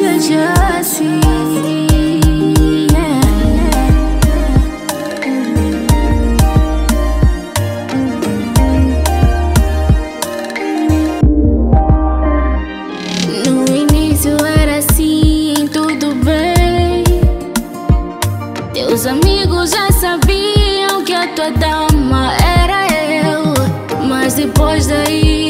assim. No início era assim, tudo bem. Teus amigos já sabiam que a tua dama era eu. Mas depois daí,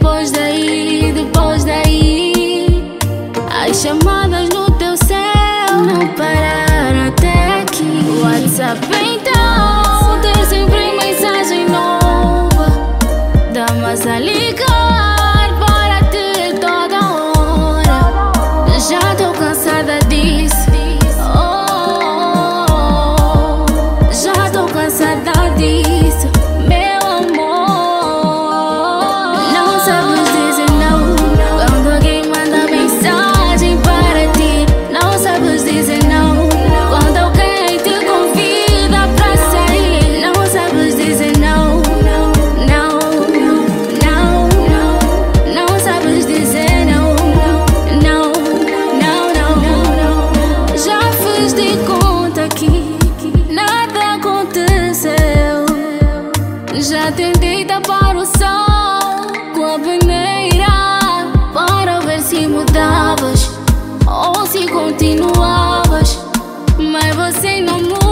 as chamadas no teu céu não pararam até aqui. WhatsApp então, tem sempre mensagem nova. Damas a ligar para ti toda hora. Já tô cansada disso. Oh, já tô cansada disso, meu amor. Não sabes dizer não quando alguém manda mensagem para ti. Não sabes dizer não quando alguém te convida pra sair. Não sabes dizer não, não, não, não, não. Não sabes dizer não, não, não, não, não. Já fiz de conta que nada aconteceu. Já tentei tapar o sol com a peneira para ver se mudavas ou se continuavas, mas você não muda.